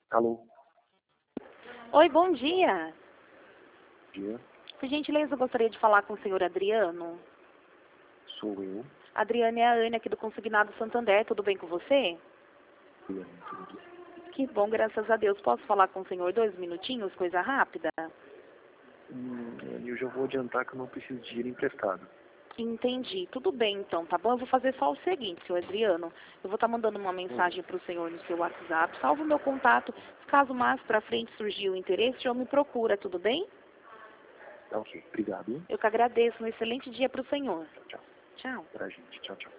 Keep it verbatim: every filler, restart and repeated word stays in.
Alô? Oi, bom dia. Bom dia. Por gentileza, eu gostaria de falar com o senhor Adriano. Sou eu. Adriano é a Ana aqui do Consignado Santander, tudo bem com você? Adriano, tudo. Que bom, graças a Deus. Posso falar com o senhor dois minutinhos, coisa rápida? Hum, eu já vou adiantar que eu não preciso de dinheiro emprestado. Entendi. Tudo bem, então, tá bom? Eu vou fazer só o seguinte, senhor Adriano. Eu vou estar mandando uma mensagem para o senhor no seu WhatsApp. Salve o meu contato. Caso mais para frente surgir o interesse, o senhor me procura, tudo bem? Tá ok. Obrigado. Eu que agradeço. Um excelente dia para o senhor. Tchau, tchau. Tchau. Pra gente. Tchau, tchau.